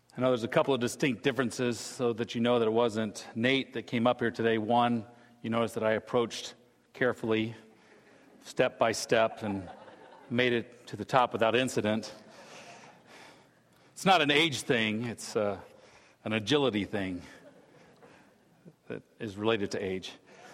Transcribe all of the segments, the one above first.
I know there's a couple of distinct differences so that you know that it wasn't Nate that came up here today. One, you notice that I approached carefully, step by step, and made it to the top without incident. It's not an age thing, it's an agility thing that is related to age.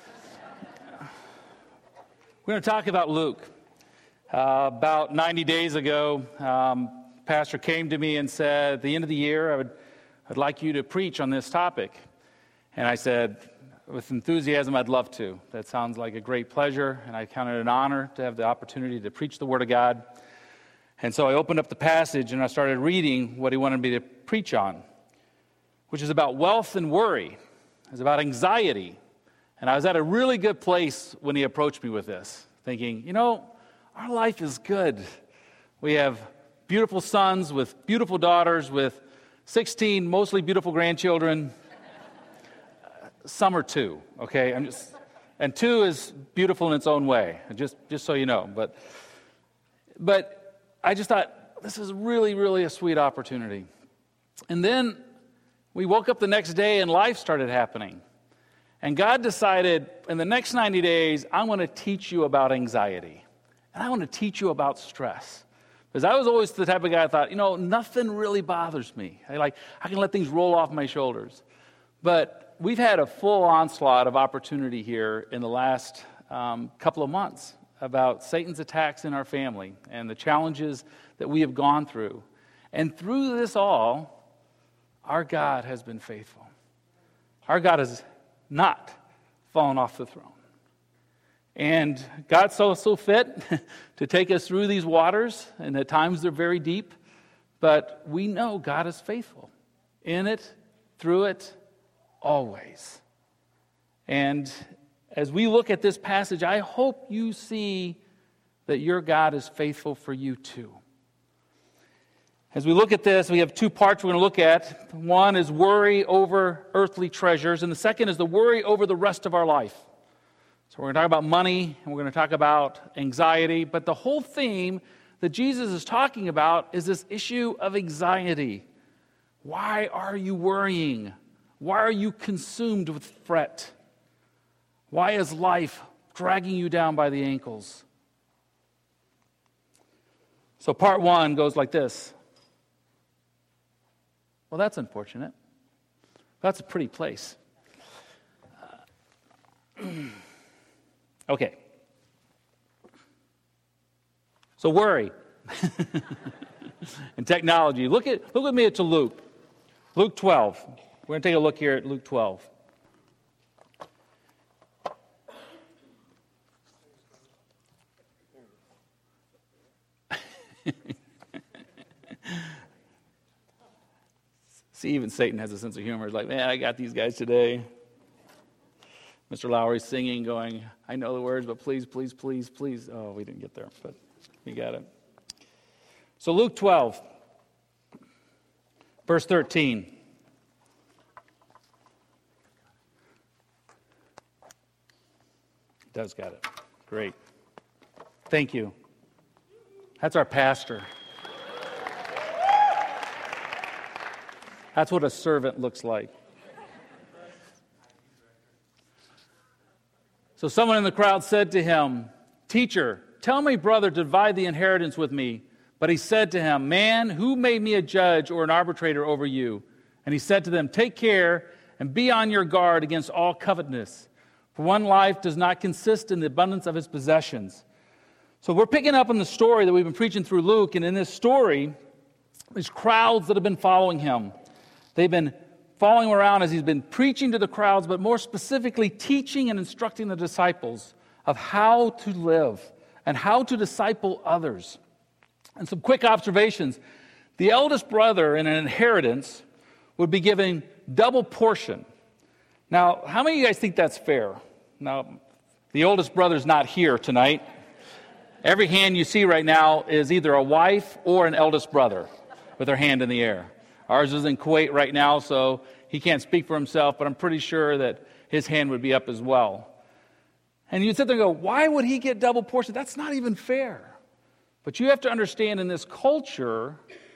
We're going to talk about Luke. About 90 days ago, Pastor came to me and said, at the end of the year, I'd like you to preach on this topic. And I said, with enthusiasm, I'd love to. That sounds like a great pleasure, and I count it an honor to have the opportunity to preach the Word of God. And so I opened up the passage and I started reading what he wanted me to preach on, which is about wealth and worry. It's about anxiety. And I was at a really good place when he approached me with this, thinking, our life is good. We have beautiful sons with beautiful daughters with 16 mostly beautiful grandchildren. Some are two, okay? And two is beautiful in its own way, just so you know. But I just thought, this is really, really a sweet opportunity. And then we woke up the next day and life started happening. And God decided, in the next 90 days, I'm going to teach you about anxiety. And I want to teach you about stress. Because I was always the type of guy I thought, nothing really bothers me. I can let things roll off my shoulders. But we've had a full onslaught of opportunity here in the last couple of months about Satan's attacks in our family and the challenges that we have gone through. And through this all, our God has been faithful. Our God has not fallen off the throne. And God saw fit to take us through these waters, and at times they're very deep, but we know God is faithful in it, through it, always. And as we look at this passage, I hope you see that your God is faithful for you too. As we look at this, we have two parts we're going to look at. One is worry over earthly treasures, and the second is the worry over the rest of our life. So we're going to talk about money, and we're going to talk about anxiety, but the whole theme that Jesus is talking about is this issue of anxiety. Why are you worrying? Why are you consumed with fret? Why is life dragging you down by the ankles? So part one goes like this. Well, that's unfortunate. That's a pretty place. Okay. So worry and technology. Look with me to Luke. Luke 12. We're going to take a look here at Luke 12. See, even Satan has a sense of humor. He's like, man, I got these guys today. Mr. Lowry's singing, going, I know the words, but please, please, please, please. Oh, we didn't get there, but we got it. So Luke 12, verse 13. Does got it. Great. Thank you. That's our pastor. That's what a servant looks like. So someone in the crowd said to him, Teacher, tell my brother to divide the inheritance with me. But he said to him, Man, who made me a judge or an arbitrator over you? And he said to them, Take care and be on your guard against all covetousness. For one life does not consist in the abundance of his possessions. So we're picking up on the story that we've been preaching through Luke. And in this story, there's crowds that have been following him. They've been following around as he's been preaching to the crowds, but more specifically teaching and instructing the disciples of how to live and how to disciple others. And some quick observations. The eldest brother in an inheritance would be given double portion. Now, how many of you guys think that's fair? Now, the oldest brother's not here tonight. Every hand you see right now is either a wife or an eldest brother with their hand in the air. Ours is in Kuwait right now, so he can't speak for himself, but I'm pretty sure that his hand would be up as well. And you'd sit there and go, why would he get double portion? That's not even fair. But you have to understand in this culture,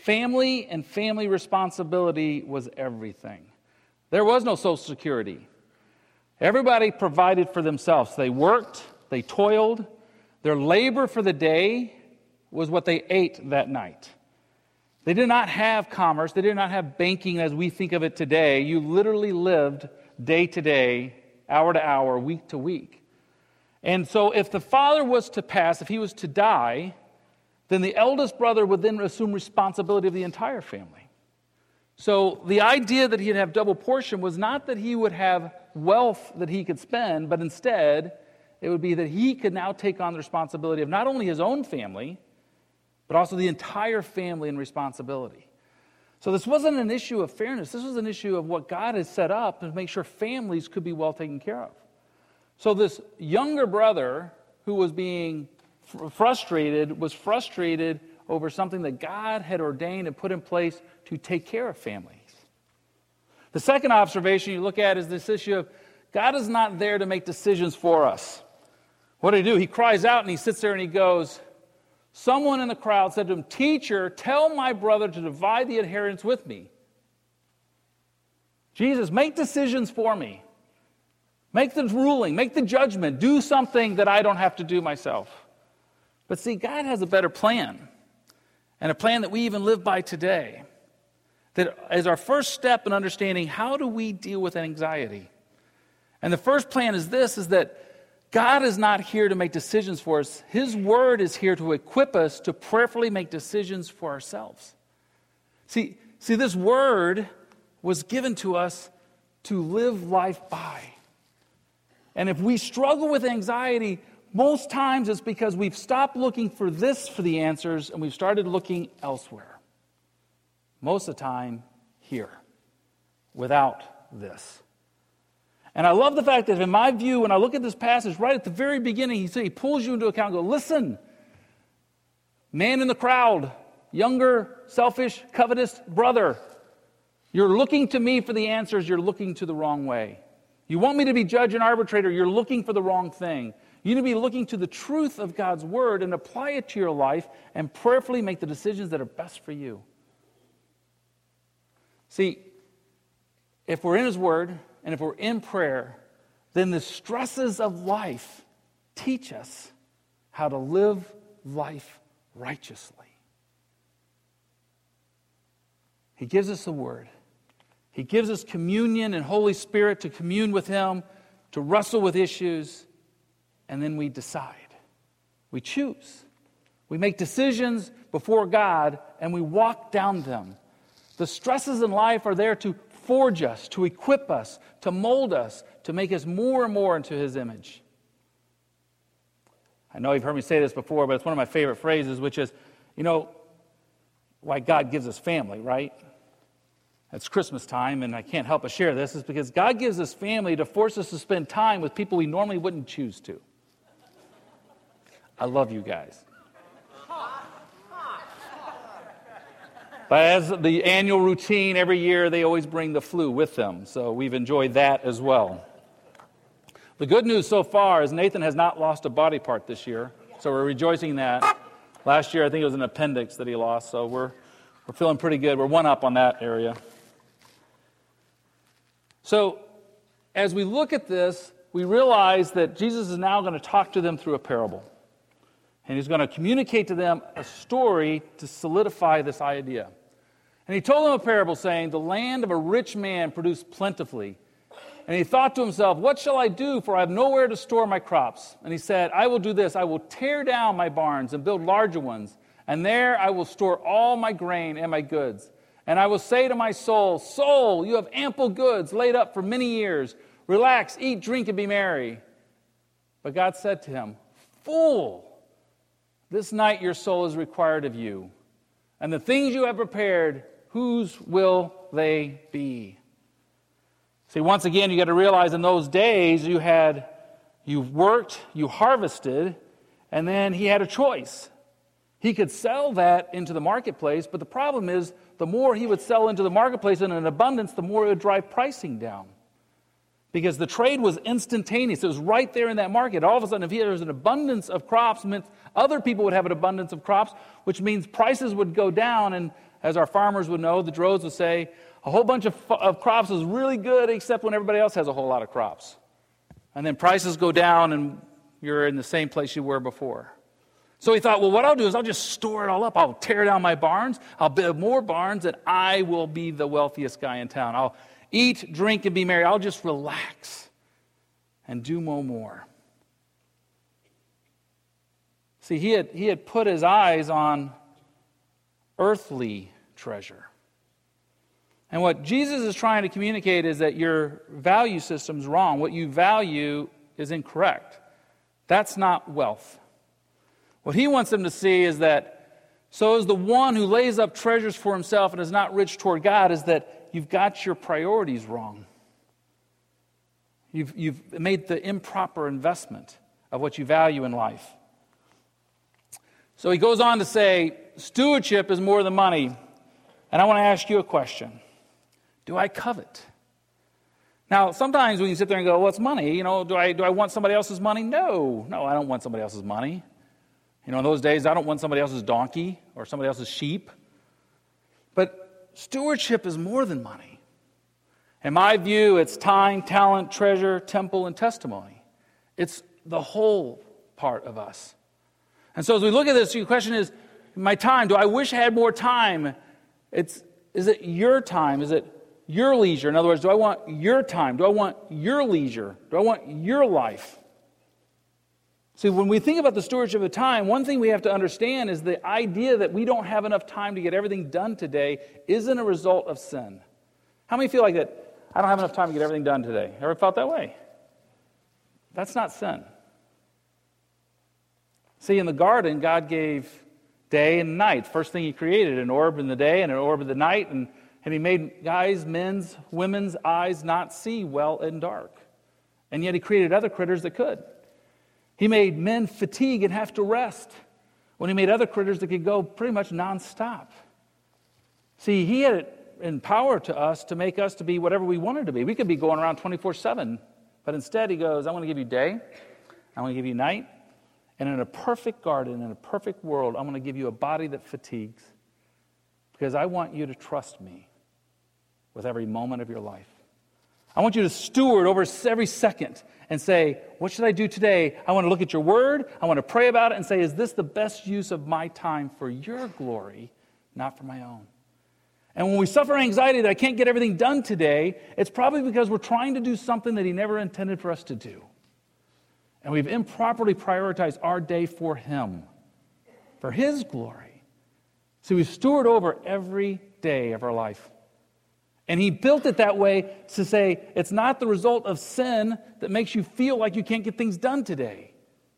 family and family responsibility was everything. There was no Social Security. Everybody provided for themselves. They worked, they toiled. Their labor for the day was what they ate that night. They did not have commerce. They did not have banking as we think of it today. You literally lived day to day, hour to hour, week to week. And so if the father was to pass, if he was to die, then the eldest brother would then assume responsibility of the entire family. So the idea that he'd have double portion was not that he would have wealth that he could spend, but instead it would be that he could now take on the responsibility of not only his own family, but also the entire family and responsibility. So this wasn't an issue of fairness. This was an issue of what God has set up to make sure families could be well taken care of. So this younger brother who was being frustrated was frustrated over something that God had ordained and put in place to take care of families. The second observation you look at is this issue of God is not there to make decisions for us. What did he do? He cries out and he sits there and he goes, someone in the crowd said to him, "Teacher, tell my brother to divide the inheritance with me." Jesus, make decisions for me. Make the ruling, make the judgment, do something that I don't have to do myself. But see, God has a better plan, and a plan that we even live by today, that is our first step in understanding how do we deal with anxiety. And the first plan is this, is that God is not here to make decisions for us. His word is here to equip us to prayerfully make decisions for ourselves. See, this word was given to us to live life by. And if we struggle with anxiety, most times it's because we've stopped looking for the answers and we've started looking elsewhere. Most of the time, here, without this. And I love the fact that in my view, when I look at this passage, right at the very beginning, he pulls you into account and goes, listen, man in the crowd, younger, selfish, covetous brother, you're looking to me for the answers, you're looking to the wrong way. You want me to be judge and arbitrator, you're looking for the wrong thing. You need to be looking to the truth of God's word and apply it to your life and prayerfully make the decisions that are best for you. See, if we're in his word and if we're in prayer, then the stresses of life teach us how to live life righteously. He gives us the word. He gives us communion and Holy Spirit to commune with him, to wrestle with issues, and then we decide. We choose. We make decisions before God, and we walk down them. The stresses in life are there to forge us, to equip us, to mold us, to make us more and more into his image. I know you've heard me say this before, but it's one of my favorite phrases, which is, why God gives us family, right? It's Christmas time, and I can't help but share this. It's because God gives us family to force us to spend time with people we normally wouldn't choose to. I love you guys. But as the annual routine, every year they always bring the flu with them, so we've enjoyed that as well. The good news so far is Nathan has not lost a body part this year, so we're rejoicing that. Last year I think it was an appendix that he lost, so we're feeling pretty good. We're one up on that area. So as we look at this, we realize that Jesus is now going to talk to them through a parable. And he's going to communicate to them a story to solidify this idea. And he told them a parable saying, the land of a rich man produced plentifully. And he thought to himself, what shall I do, for I have nowhere to store my crops? And he said, I will do this. I will tear down my barns and build larger ones. And there I will store all my grain and my goods. And I will say to my soul, soul, you have ample goods laid up for many years. Relax, eat, drink, and be merry. But God said to him, fool, this night your soul is required of you. And the things you have prepared, whose will they be? See, once again, you got to realize in those days you worked, you harvested, and then he had a choice. He could sell that into the marketplace, but the problem is the more he would sell into the marketplace in an abundance, the more it would drive pricing down. Because the trade was instantaneous. It was right there in that market. All of a sudden, if there was an abundance of crops, it meant other people would have an abundance of crops, which means prices would go down, and as our farmers would know, the droves would say, a whole bunch of crops is really good except when everybody else has a whole lot of crops. And then prices go down and you're in the same place you were before. So he thought, well, what I'll do is I'll just store it all up. I'll tear down my barns. I'll build more barns, and I will be the wealthiest guy in town. I'll eat, drink, and be merry. I'll just relax and do no more. See, he had put his eyes on earthly treasure. And what Jesus is trying to communicate is that your value system's wrong. What you value is incorrect. That's not wealth. What he wants them to see is that, so is the one who lays up treasures for himself and is not rich toward God, is that you've got your priorities wrong. You've made the improper investment of what you value in life. So he goes on to say, stewardship is more than money. And I want to ask you a question. Do I covet? Now, sometimes we can sit there and go, well, it's money. You know, do I want somebody else's money? No, I don't want somebody else's money. You know, in those days, I don't want somebody else's donkey or somebody else's sheep. But stewardship is more than money. In my view, it's time, talent, treasure, temple, and testimony. It's the whole part of us. And so as we look at this, the question is, my time, do I wish I had more time? Is it your time? Is it your leisure? In other words, do I want your time? Do I want your leisure? Do I want your life? See, when we think about the stewardship of time, one thing we have to understand is the idea that we don't have enough time to get everything done today isn't a result of sin. How many feel like that? I don't have enough time to get everything done today. Ever felt that way? That's not sin. See, in the garden, God gave day and night. First thing he created, an orb in the day and an orb in the night, and he made guys, men's, women's eyes not see well in dark. And yet he created other critters that could. He made men fatigue and have to rest when he made other critters that could go pretty much nonstop. See, he had it in power to us to make us to be whatever we wanted to be. We could be going around 24/7, but instead he goes, I want to give you day, I want to give you night, and in a perfect garden, in a perfect world, I'm going to give you a body that fatigues because I want you to trust me with every moment of your life. I want you to steward over every second and say, what should I do today? I want to look at your word. I want to pray about it and say, is this the best use of my time for your glory, not for my own? And when we suffer anxiety that I can't get everything done today, it's probably because we're trying to do something that he never intended for us to do. And we've improperly prioritized our day for him, for his glory. So we steward over every day of our life. And he built it that way to say, it's not the result of sin that makes you feel like you can't get things done today.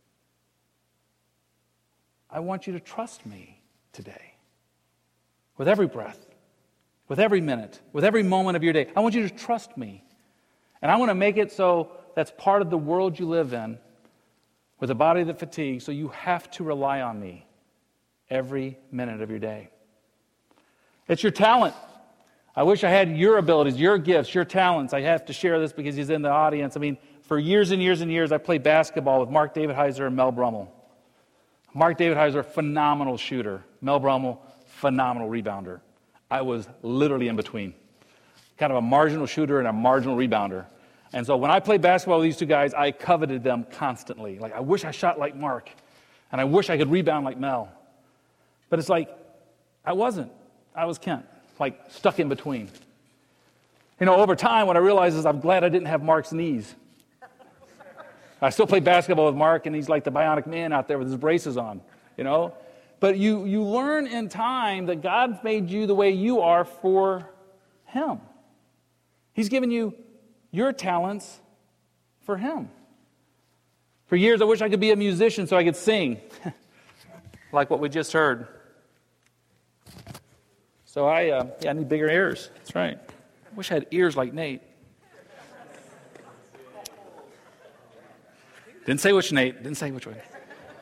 I want you to trust me today. With every breath, with every minute, with every moment of your day. I want you to trust me. And I want to make it so that's part of the world you live in, with a body that fatigues, so you have to rely on me every minute of your day. It's your talent. I wish I had your abilities, your gifts, your talents. I have to share this because he's in the audience. I mean, for years and years and years, I played basketball with Mark David Heiser and Mel Brummel. Mark David Heiser, phenomenal shooter. Mel Brummel, phenomenal rebounder. I was literally in between. Kind of a marginal shooter and a marginal rebounder. And so when I played basketball with these two guys, I coveted them constantly. Like, I wish I shot like Mark. And I wish I could rebound like Mel. But it's like, I wasn't. I was Kent. Like stuck in between. You know, over time, what I realized is I'm glad I didn't have Mark's knees. I still play basketball with Mark, and he's like the bionic man out there with his braces on, you know. But you learn in time that God made you the way you are for him. He's given you your talents for him. For years, I wish I could be a musician so I could sing, like what we just heard. So I need bigger ears. That's right. I wish I had ears like Nate. Didn't say which Nate. Didn't say which way.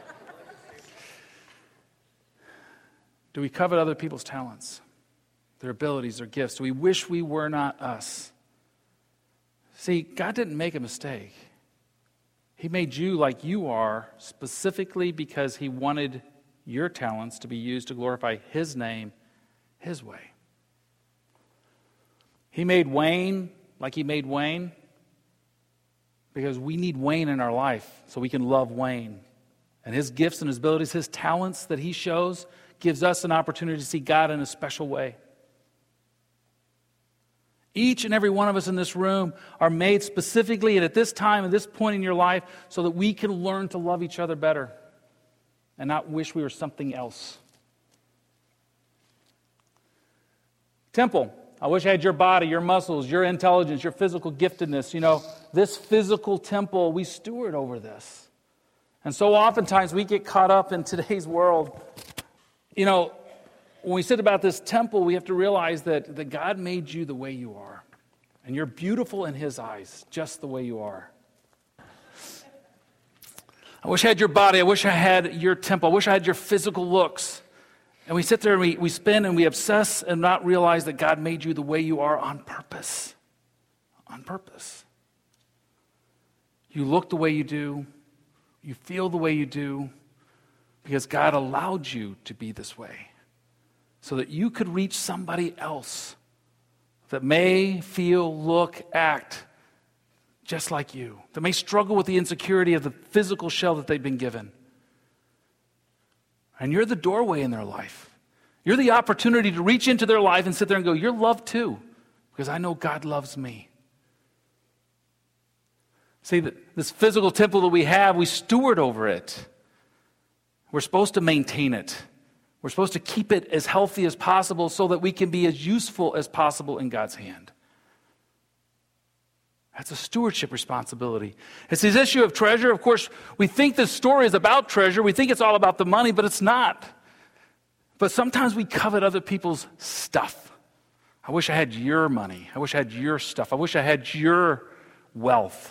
Do we covet other people's talents, their abilities, their gifts? Do we wish we were not us? See, God didn't make a mistake. He made you like you are specifically because he wanted your talents to be used to glorify his name His way. He made Wayne like he made Wayne because we need Wayne in our life so we can love Wayne. And his gifts and his abilities, his talents that he shows, gives us an opportunity to see God in a special way. Each and every one of us in this room are made specifically and at this time, at this point in your life, so that we can learn to love each other better and not wish we were something else. Temple. I wish I had your body, your muscles, your intelligence, your physical giftedness. You know, this physical temple, we steward over this. And so oftentimes we get caught up in today's world. You know, when we sit about this temple, we have to realize that God made you the way you are. And you're beautiful in His eyes, just the way you are. I wish I had your body. I wish I had your temple. I wish I had your physical looks. And we sit there and we spin and we obsess and not realize that God made you the way you are on purpose. On purpose. You look the way you do. You feel the way you do because God allowed you to be this way so that you could reach somebody else that may feel, look, act just like you, that may struggle with the insecurity of the physical shell that they've been given. And you're the doorway in their life. You're the opportunity to reach into their life and sit there and go, you're loved too, because I know God loves me. See, this physical temple that we have, we steward over it. We're supposed to maintain it. We're supposed to keep it as healthy as possible so that we can be as useful as possible in God's hand. That's a stewardship responsibility. It's this issue of treasure. Of course, we think this story is about treasure. We think it's all about the money, but it's not. But sometimes we covet other people's stuff. I wish I had your money. I wish I had your stuff. I wish I had your wealth.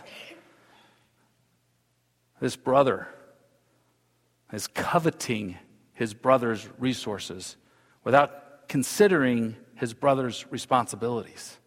This brother is coveting his brother's resources without considering his brother's responsibilities.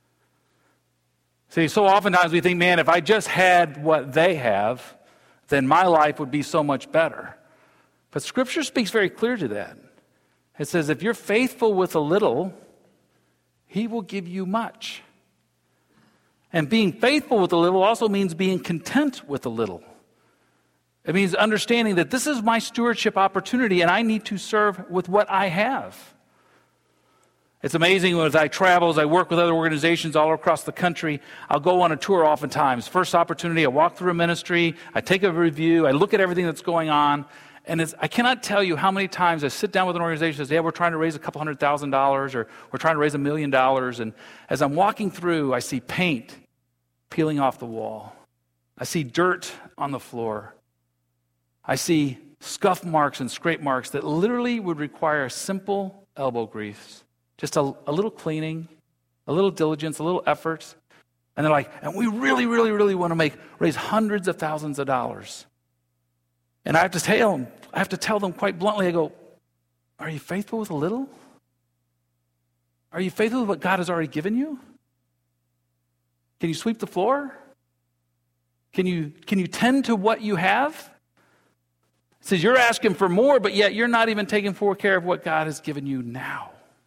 See, so oftentimes we think, man, if I just had what they have, then my life would be so much better. But Scripture speaks very clear to that. It says, if you're faithful with a little, He will give you much. And being faithful with a little also means being content with a little. It means understanding that this is my stewardship opportunity and I need to serve with what I have. It's amazing as I travel, as I work with other organizations all across the country, I'll go on a tour oftentimes. First opportunity, I walk through a ministry, I take a review, I look at everything that's going on, and I cannot tell you how many times I sit down with an organization and say, yeah, we're trying to raise $200,000 or we're trying to raise $1 million. And as I'm walking through, I see paint peeling off the wall. I see dirt on the floor. I see scuff marks and scrape marks that literally would require simple elbow grease. Just a little cleaning, a little diligence, a little effort. And they're like, and we really, really, really want to raise hundreds of thousands of dollars. And I have to tell them quite bluntly, I go, are you faithful with a little? Are you faithful with what God has already given you? Can you sweep the floor? Can you tend to what you have? It says you're asking for more, but yet you're not even taking full care of what God has given you now.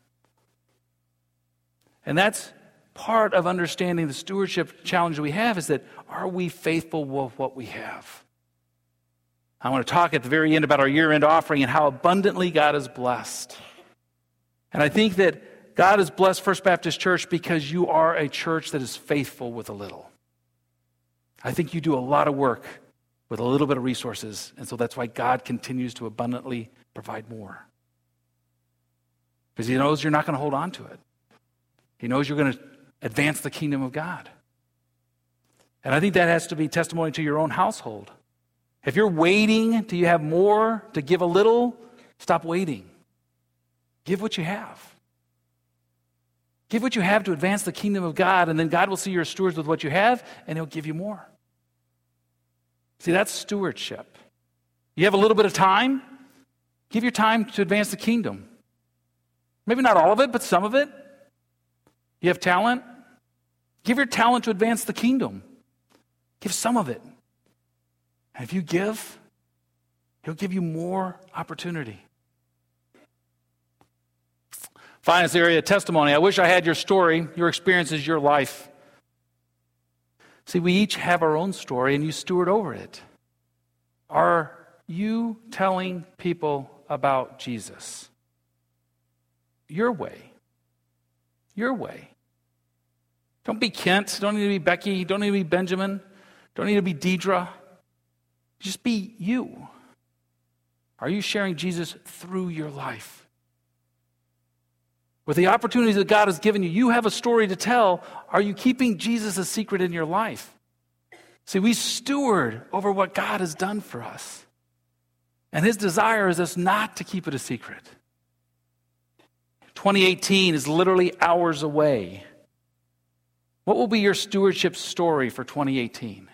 And that's part of understanding the stewardship challenge we have is that are we faithful with what we have? I want to talk at the very end about our year-end offering and how abundantly God is blessed. And I think that God has blessed First Baptist Church because you are a church that is faithful with a little. I think you do a lot of work with a little bit of resources, and so that's why God continues to abundantly provide more. Because He knows you're not going to hold on to it. He knows you're going to advance the kingdom of God. And I think that has to be testimony to your own household. If you're waiting till you have more to give a little, stop waiting. Give what you have. Give what you have to advance the kingdom of God, and then God will see you're stewards with what you have, and He'll give you more. See, that's stewardship. You have a little bit of time, give your time to advance the kingdom. Maybe not all of it, but some of it. You have talent? Give your talent to advance the kingdom. Give some of it. And if you give, He'll give you more opportunity. Finance area, testimony. I wish I had your story. Your experience is your life. See, we each have our own story, and you steward over it. Are you telling people about Jesus? Your way. Your way. Don't be Kent. Don't need to be Becky. Don't need to be Benjamin. Don't need to be Deidre. Just be you. Are you sharing Jesus through your life? With the opportunities that God has given you, you have a story to tell. Are you keeping Jesus a secret in your life? See, we steward over what God has done for us. And his desire is us not to keep it a secret. 2018 is literally hours away. What will be your stewardship story for 2018?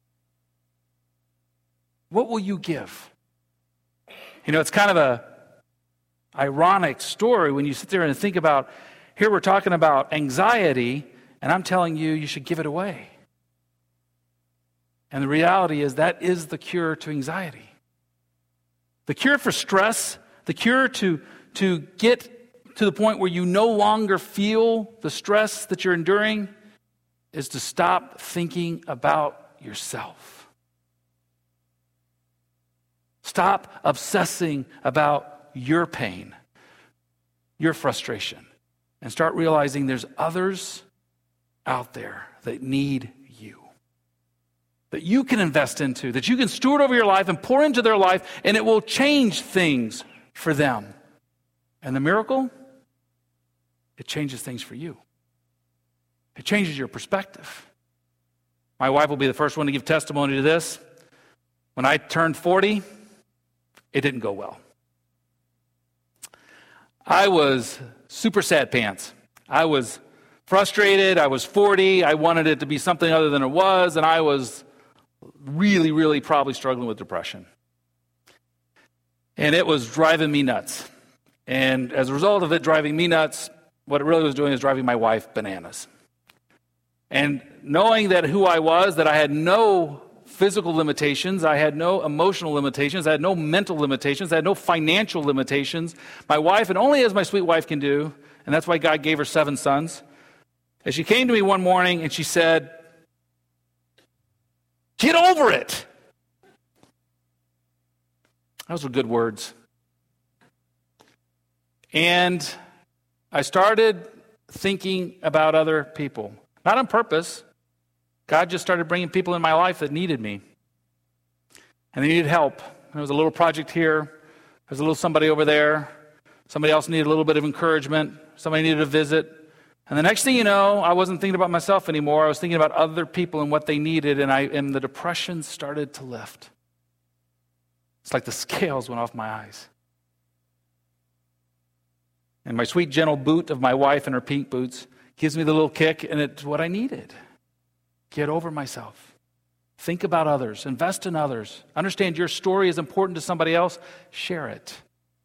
What will you give? You know, it's kind of a ironic story when you sit there and think about, here we're talking about anxiety, and I'm telling you, you should give it away. And the reality is that is the cure to anxiety. The cure for stress, the cure to get to the point where you no longer feel the stress that you're enduring is to stop thinking about yourself. Stop obsessing about your pain, your frustration, and start realizing there's others out there that need you, that you can invest into, that you can steward over your life and pour into their life, and it will change things for them. And the miracle, it changes things for you. It changes your perspective. My wife will be the first one to give testimony to this. When I turned 40, it didn't go well. I was super sad pants. I was frustrated. I was 40. I wanted it to be something other than it was, and I was really, really probably struggling with depression. And it was driving me nuts. And as a result of it driving me nuts, what it really was doing is driving my wife bananas. And knowing that who I was, that I had no physical limitations, I had no emotional limitations, I had no mental limitations, I had no financial limitations. My wife, and only as my sweet wife can do, and that's why God gave her 7 sons, as she came to me one morning and she said, "Get over it." Those were good words. And I started thinking about other people. Not on purpose. God just started bringing people in my life that needed me. And they needed help. There was a little project here. There was a little somebody over there. Somebody else needed a little bit of encouragement. Somebody needed a visit. And the next thing you know, I wasn't thinking about myself anymore. I was thinking about other people and what they needed, and the depression started to lift. It's like the scales went off my eyes. And my sweet, gentle boot of my wife in her pink boots gives me the little kick, and it's what I needed. Get over myself. Think about others. Invest in others. Understand your story is important to somebody else. Share it.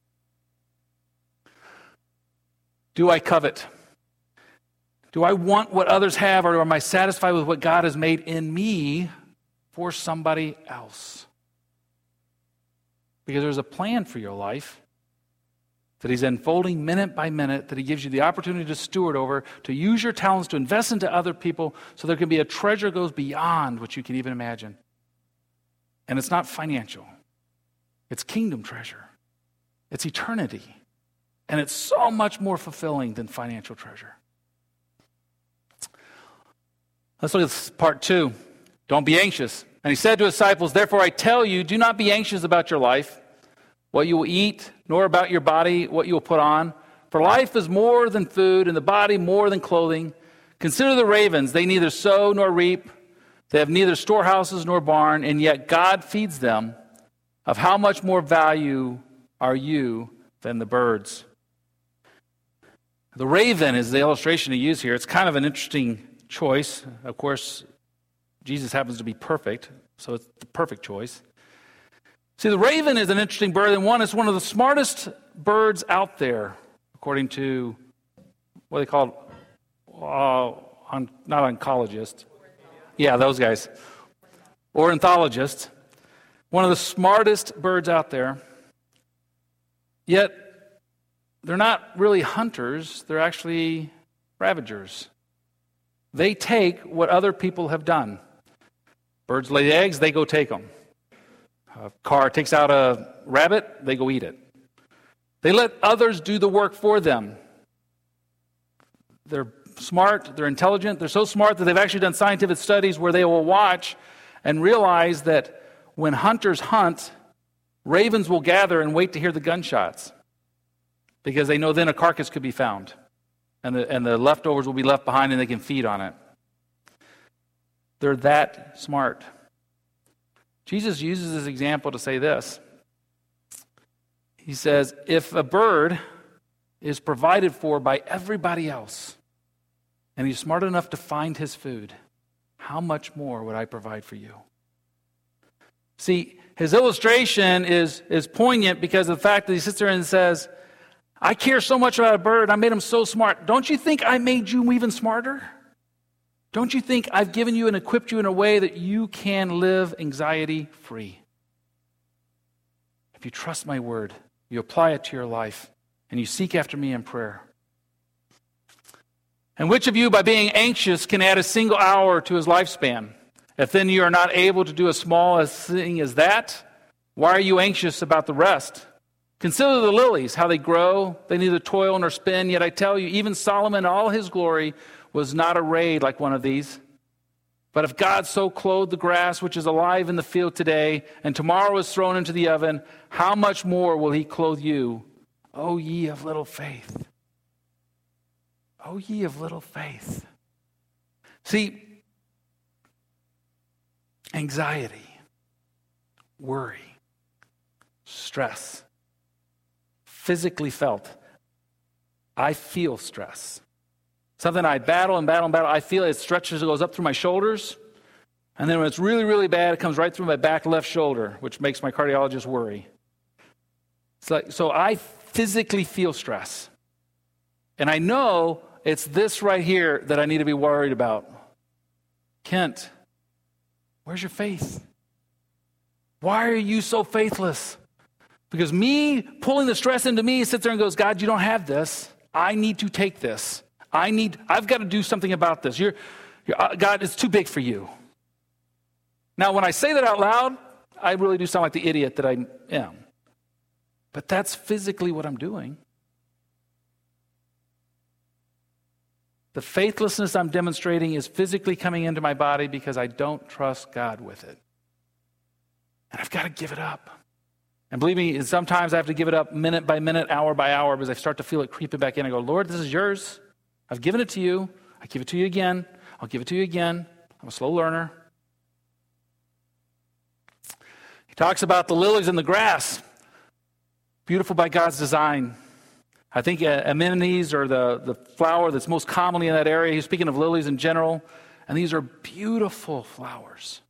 Do I covet? Do I want what others have, or am I satisfied with what God has made in me for somebody else? Because there's a plan for your life that he's unfolding minute by minute, that he gives you the opportunity to steward over, to use your talents to invest into other people so there can be a treasure that goes beyond what you can even imagine. And it's not financial. It's kingdom treasure. It's eternity. And it's so much more fulfilling than financial treasure. Let's look at part 2. Don't be anxious. And he said to his disciples, "Therefore I tell you, do not be anxious about your life, what you will eat, nor about your body, what you will put on. For life is more than food, and the body more than clothing. Consider the ravens. They neither sow nor reap. They have neither storehouses nor barn, and yet God feeds them. Of how much more value are you than the birds?" The raven is the illustration he used here. It's kind of an interesting choice. Of course, Jesus happens to be perfect, so it's the perfect choice. See, the raven is an interesting bird, and it's one of the smartest birds out there, according to what they call, not oncologist. Yeah, those guys. Ornithologist. One of the smartest birds out there. Yet, they're not really hunters, they're actually ravagers. They take what other people have done. Birds lay eggs, they go take them. A car takes out a rabbit, they go eat it. They let others do the work for them. They're smart, they're intelligent, they're so smart that they've actually done scientific studies where they will watch and realize that when hunters hunt, ravens will gather and wait to hear the gunshots because they know then a carcass could be found and the leftovers will be left behind and they can feed on it. They're that smart. Jesus uses this example to say this. He says, if a bird is provided for by everybody else, and he's smart enough to find his food, how much more would I provide for you? See, his illustration is poignant because of the fact that he sits there and says, I care so much about a bird, I made him so smart. Don't you think I made you even smarter? Don't you think I've given you and equipped you in a way that you can live anxiety-free? If you trust my word, you apply it to your life, and you seek after me in prayer. And which of you, by being anxious, can add a single hour to his lifespan? If then you are not able to do as small a thing as that, why are you anxious about the rest? Consider the lilies, how they grow. They neither toil nor spin. Yet I tell you, even Solomon in all his glory was not arrayed like one of these. But if God so clothed the grass, which is alive in the field today, and tomorrow is thrown into the oven, how much more will he clothe you, O ye of little faith? O ye of little faith. See, anxiety, worry, stress, physically felt. I feel stress. Something I battle and battle and battle. I feel it stretches, it goes up through my shoulders. And then when it's really, really bad, it comes right through my back left shoulder, which makes my cardiologist worry. So I physically feel stress. And I know it's this right here that I need to be worried about. Kent, where's your faith? Why are you so faithless? Because me pulling the stress into me sits there and goes, God, you don't have this. I need to take this. I've got to do something about this. God, it's too big for you. Now, when I say that out loud, I really do sound like the idiot that I am. But that's physically what I'm doing. The faithlessness I'm demonstrating is physically coming into my body because I don't trust God with it. And I've got to give it up. And believe me, sometimes I have to give it up minute by minute, hour by hour, because I start to feel it creeping back in. I go, Lord, this is yours. I've given it to you. I give it to you again. I'll give it to you again. I'm a slow learner. He talks about the lilies and the grass. Beautiful by God's design. I think anemones are the flower that's most commonly in that area. He's speaking of lilies in general. And these are beautiful flowers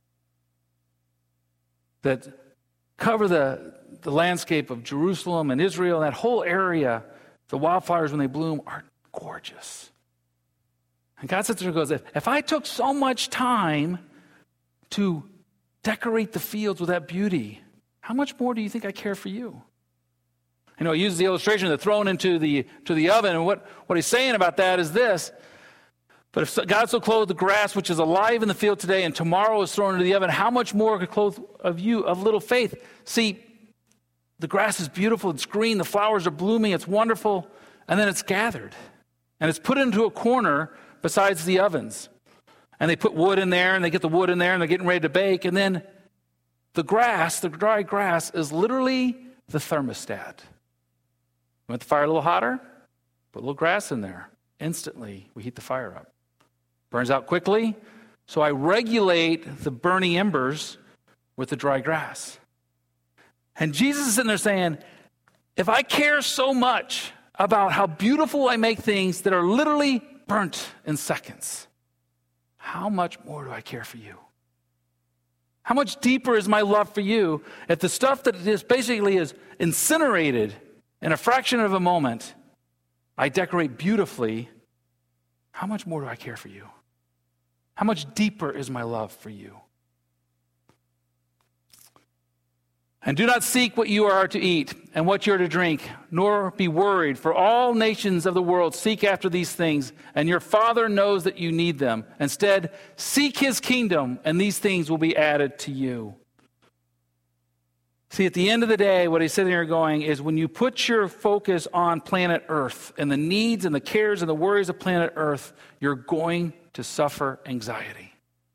that cover the landscape of Jerusalem and Israel. And that whole area, the wildflowers when they bloom are gorgeous. And God sits there and goes, if I took so much time to decorate the fields with that beauty, how much more do you think I care for you? You know, he uses the illustration of thrown into the oven, and what he's saying about that is this. But if God so clothed the grass, which is alive in the field today, and tomorrow is thrown into the oven, how much more could clothe of you of little faith? See, the grass is beautiful, it's green, the flowers are blooming, it's wonderful, and then it's gathered. And it's put into a corner besides the ovens. And they put wood in there, and they get the wood in there, and they're getting ready to bake. And then the grass, the dry grass, is literally the thermostat. You want the fire a little hotter? Put a little grass in there. Instantly, we heat the fire up. Burns out quickly, so I regulate the burning embers with the dry grass. And Jesus is sitting there saying, if I care so much about how beautiful I make things that are literally burnt in seconds, how much more do I care for you? How much deeper is my love for you if the stuff that is basically is incinerated in a fraction of a moment, I decorate beautifully? How much more do I care for you? How much deeper is my love for you? And do not seek what you are to eat and what you are to drink, nor be worried, for all nations of the world seek after these things, and your Father knows that you need them. Instead, seek his kingdom, and these things will be added to you. See, at the end of the day, what he's sitting here going is when you put your focus on planet Earth and the needs and the cares and the worries of planet Earth, you're going to suffer anxiety.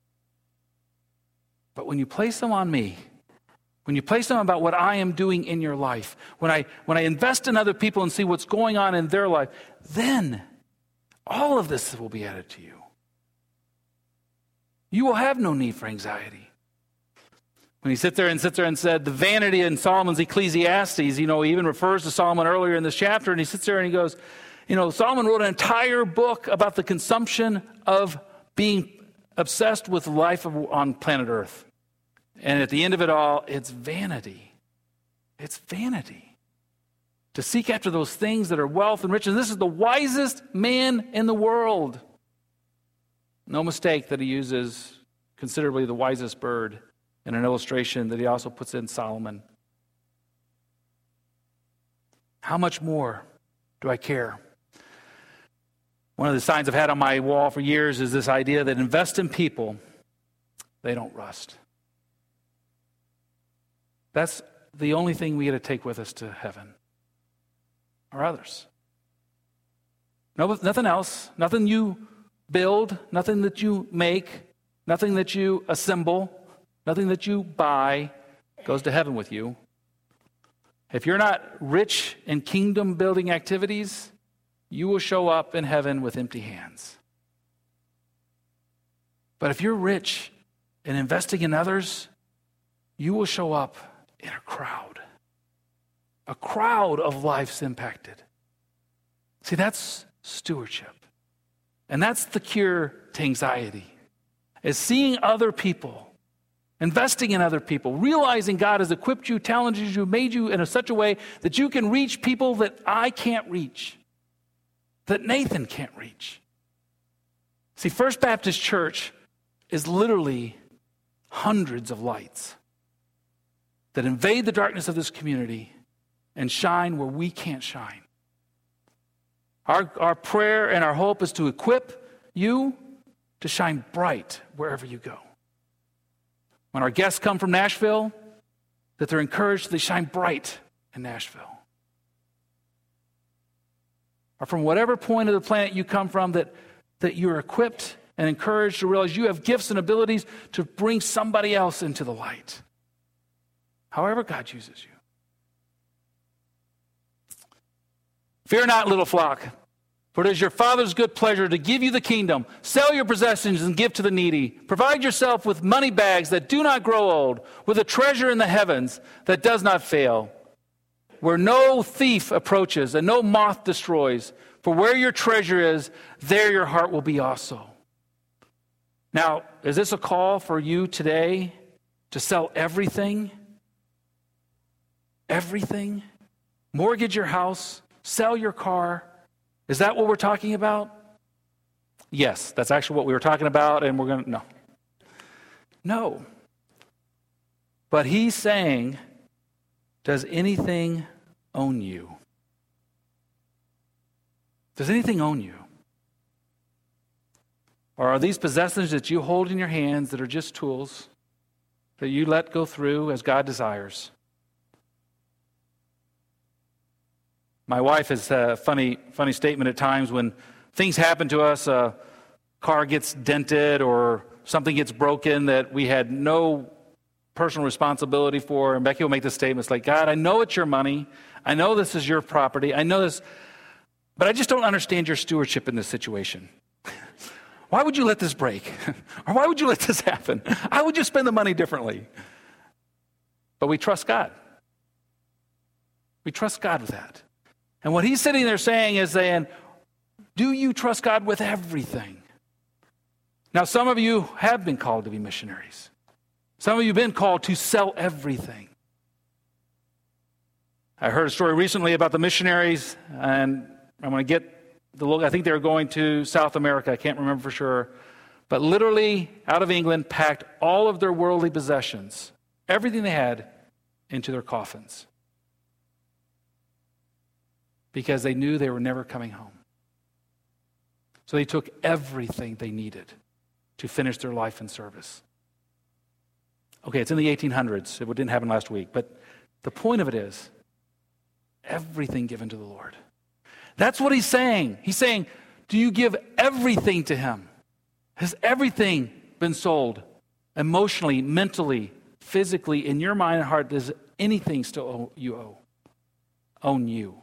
But when you place them on me, when you place them about what I am doing in your life, when I invest in other people and see what's going on in their life, then all of this will be added to you. You will have no need for anxiety. When he sits there and said, the vanity in Solomon's Ecclesiastes, he even refers to Solomon earlier in this chapter, and he sits there and he goes, Solomon wrote an entire book about the consumption of being obsessed with life on planet Earth. And at the end of it all, it's vanity. It's vanity. To seek after those things that are wealth and riches. This is the wisest man in the world. No mistake that he uses considerably the wisest bird in an illustration that he also puts in Solomon. How much more do I care? One of the signs I've had on my wall for years is this idea that invest in people, they don't rust. That's the only thing we get to take with us to heaven, or others. No, nothing else, nothing you build, nothing that you make, nothing that you assemble, nothing that you buy goes to heaven with you. If you're not rich in kingdom-building activities, you will show up in heaven with empty hands. But if you're rich in investing in others, you will show up in a crowd of lives impacted. See, that's stewardship. And that's the cure to anxiety, is seeing other people, investing in other people, realizing God has equipped you, talented you, made you in such a way that you can reach people that I can't reach, that Nathan can't reach. See, First Baptist Church is literally hundreds of lights that invade the darkness of this community and shine where we can't shine. Our prayer and our hope is to equip you to shine bright wherever you go. When our guests come from Nashville, that they're encouraged, they shine bright in Nashville. Or from whatever point of the planet you come from, that you're equipped and encouraged to realize you have gifts and abilities to bring somebody else into the light. However God uses you. Fear not, little flock, for it is your Father's good pleasure to give you the kingdom. Sell your possessions and give to the needy. Provide yourself with money bags that do not grow old, with a treasure in the heavens that does not fail, where no thief approaches and no moth destroys. For where your treasure is, there your heart will be also. Now, is this a call for you today to sell everything? Everything? Mortgage your house? Sell your car? Is that what we're talking about? Yes, that's actually what we were talking about, and we're going to, no. But he's saying, does anything own you? Does anything own you? Or are these possessions that you hold in your hands that are just tools that you let go through as God desires? My wife has a funny statement at times when things happen to us, a car gets dented or something gets broken that we had no personal responsibility for. And Becky will make this statement, it's like, God, I know it's your money. I know this is your property. I know this, but I just don't understand your stewardship in this situation. Why would you let this break? Or why would you let this happen? How would you spend the money differently? But we trust God. We trust God with that. And what he's sitting there saying is saying, do you trust God with everything? Now, some of you have been called to be missionaries. Some of you have been called to sell everything. I heard a story recently about the missionaries, and I'm going to get the look. I think they were going to South America. I can't remember for sure. But literally, out of England, packed all of their worldly possessions, everything they had, into their coffins because they knew they were never coming home. So they took everything they needed to finish their life in service. Okay, it's in the 1800s. It didn't happen last week. But the point of it is, everything given to the Lord. That's what he's saying. He's saying, do you give everything to him? Has everything been sold? Emotionally, mentally, physically, in your mind and heart, does anything still own you?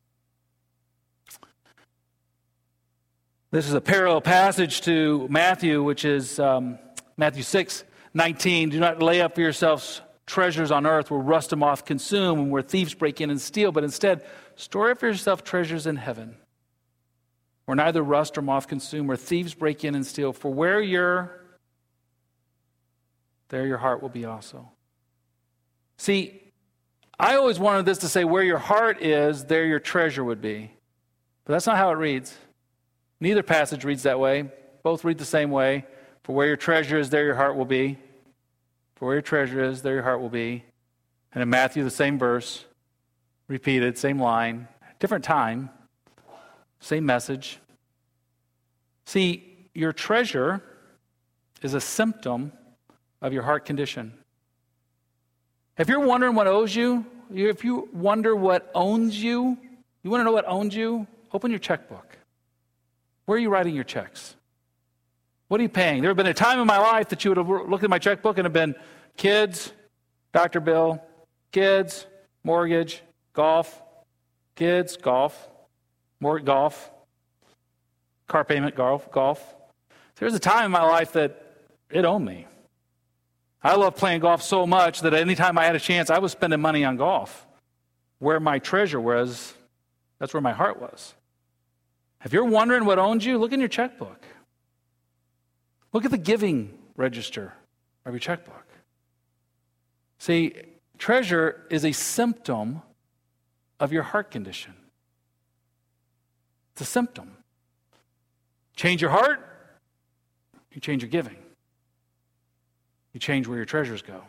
This is a parallel passage to Matthew, which is Matthew 6:19. Do not lay up for yourselves treasures on earth where rust and moth consume and where thieves break in and steal, but instead store up for yourself treasures in heaven where neither rust or moth consume, where thieves break in and steal. For there your heart will be also. See, I always wanted this to say where your heart is, there your treasure would be. But that's not how it reads. Neither passage reads that way. Both read the same way. For where your treasure is, there your heart will be. For where your treasure is, there your heart will be. And in Matthew, the same verse, repeated, same line, different time, same message. See, your treasure is a symptom of your heart condition. If you're wondering what owes you, if you wonder what owns you, you want to know what owns you? Open your checkbook. Where are you writing your checks? What are you paying? There have been a time in my life that you would have looked at my checkbook and have been kids, doctor bill, kids, mortgage, golf, kids, golf, mortgage, golf, car payment, golf. There's a time in my life that it owned me. I love playing golf so much that anytime I had a chance, I was spending money on golf. Where my treasure was, that's where my heart was. If you're wondering what owns you, look in your checkbook. Look at the giving register of your checkbook. See, treasure is a symptom of your heart condition. It's a symptom. Change your heart, you change your giving. You change where your treasures go.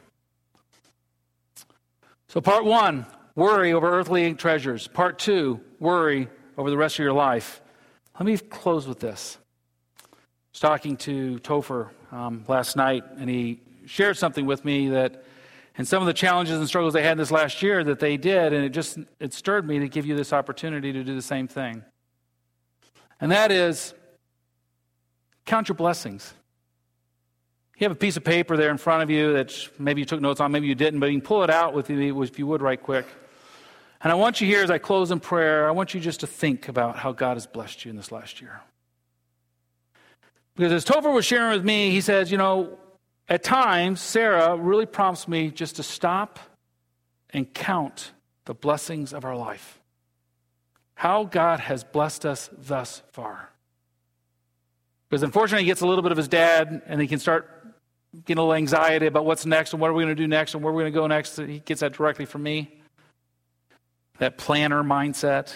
So part 1, worry over earthly treasures. Part 2, worry over the rest of your life. Let me close with this. I was talking to Topher last night, and he shared something with me that in some of the challenges and struggles they had this last year that they did, and it stirred me to give you this opportunity to do the same thing. And that is, count your blessings. You have a piece of paper there in front of you that maybe you took notes on, maybe you didn't, but you can pull it out with you if you would right quick. And I want you here, as I close in prayer, I want you just to think about how God has blessed you in this last year. Because as Topher was sharing with me, he says, at times, Sarah really prompts me just to stop and count the blessings of our life. How God has blessed us thus far. Because unfortunately, he gets a little bit of his dad, and he can start getting a little anxiety about what's next, and what are we going to do next, and where are we going to go next. He gets that directly from me. That planner mindset.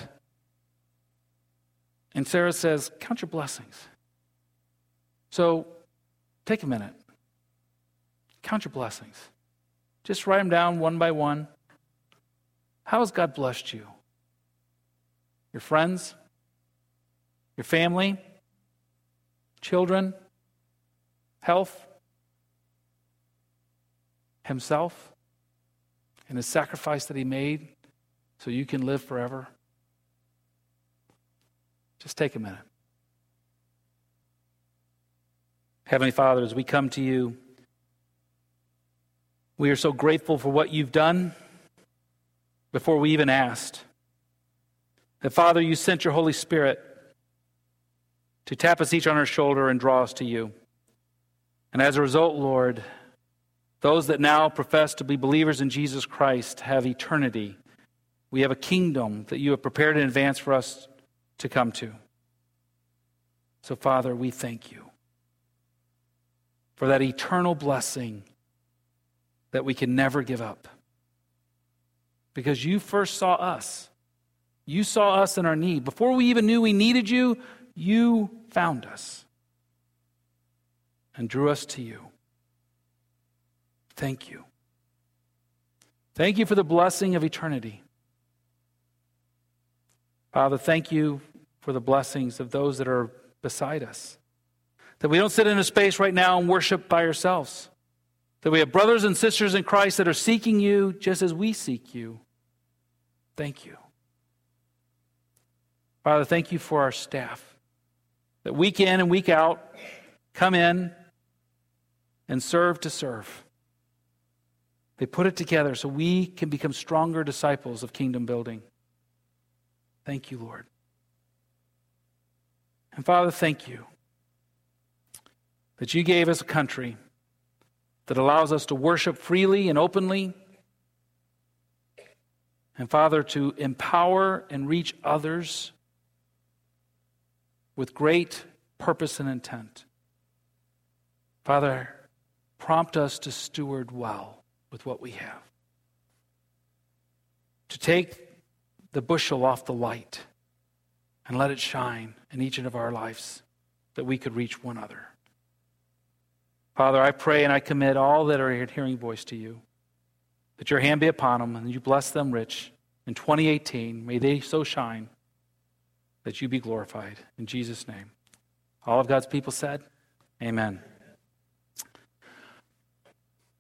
And Sarah says, count your blessings. So take a minute. Count your blessings. Just write them down one by one. How has God blessed you? Your friends? Your family? Children? Health? Himself? And his sacrifice that he made so you can live forever? Just take a minute. Heavenly Father, as we come to you, we are so grateful for what you've done before we even asked. That, Father, you sent your Holy Spirit to tap us each on our shoulder and draw us to you. And as a result, Lord, those that now profess to be believers in Jesus Christ have eternity. We have a kingdom that you have prepared in advance for us to come to. So, Father, we thank you for that eternal blessing that we can never give up. Because you first saw us. You saw us in our need. Before we even knew we needed you, you found us and drew us to you. Thank you. Thank you for the blessing of eternity. Father, thank you for the blessings of those that are beside us. That we don't sit in a space right now and worship by ourselves. That we have brothers and sisters in Christ that are seeking you just as we seek you. Thank you. Father, thank you for our staff. That week in and week out, come in and serve to serve. They put it together so we can become stronger disciples of kingdom building. Thank you, Lord. And Father, thank you that you gave us a country that allows us to worship freely and openly. And Father, to empower and reach others with great purpose and intent. Father, prompt us to steward well with what we have. To take the bushel off the light and let it shine in each of our lives that we could reach one other. Father, I pray and I commit all that are hearing voice to you, that your hand be upon them and you bless them rich. In 2018, may they so shine that you be glorified. In Jesus' name. All of God's people said, amen.